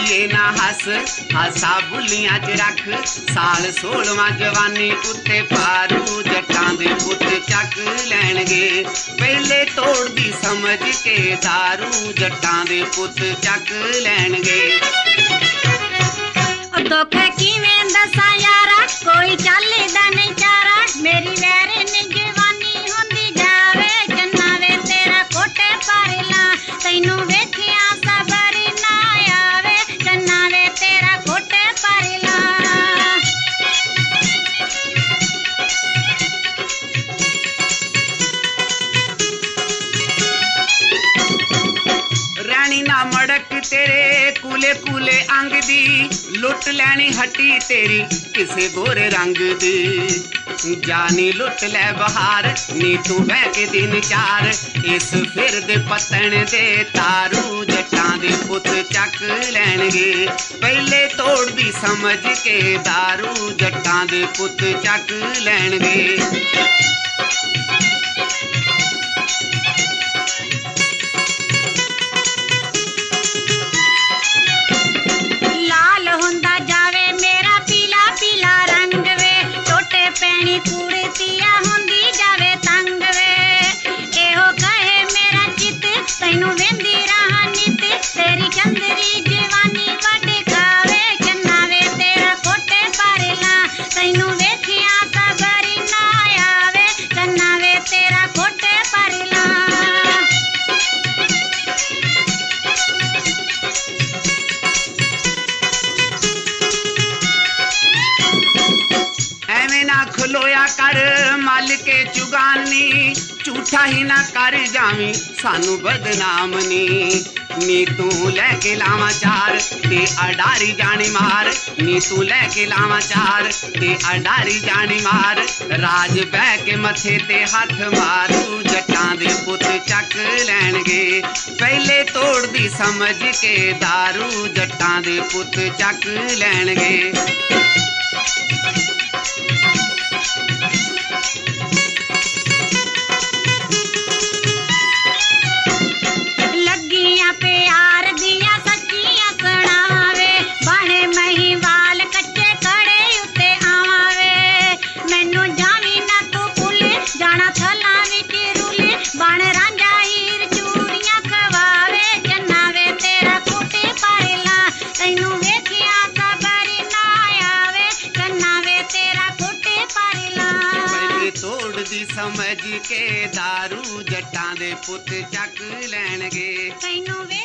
कुड़िए ना हस हासा बुलियां च रख साल 16वां जवानी उत्ते पारू जट्टां दे पुत चक लैणगे पहले तोड़दी समझ के दारू जट्टां दे पुत चक लैणगे दुख किवें दसा यारा कोई चलदा नहीं चारा मेरी वैरे ने जवानी हुंदी जावे चन्ना वे तेरा कोटे पारला तैनू वेखिया सबर ना आवे चन्ना वे तेरा कोटे पारला रानी ना मड़क तेरे कूले कूले अंग दी लुट लैनी हट्टी तेरी किसे गोरे रंग दी जानी लुट लै बहार नी तू बह के दिन चार इस फिर दे पतन दे तारू जट्टां दे पुत चक लैणगे पहले तोड़ दी समझ के दारू जट्टां दे पुत चक लैणगे कुड़तिया हुंदी जावे तंग वे एहो कहे मेरा चित तैनू वेंदी रहा नित तेरी चंदरी जवानी वड खावे चन्ना वे तेरा कोटे पारला तैनू वेखिया सबर ना आवे चन्ना वे तेरा कोटे पारला खलोया कर मल के चुगानी झूठा ही ना कर जावी सानू बदनाम नी तू लैके लावा चार ते अडारी जानी मार नी तू लैके लावा चार ते अडारी जानी मार राज बह के मथे ते हाथ मारू जट्टां दे पुत चक लैणगे पहले तोड़ दी समझ के दारू जट्टां दे पुत चक लैणगे समझ के दारू जट्टां दे पुत चक लैणगे।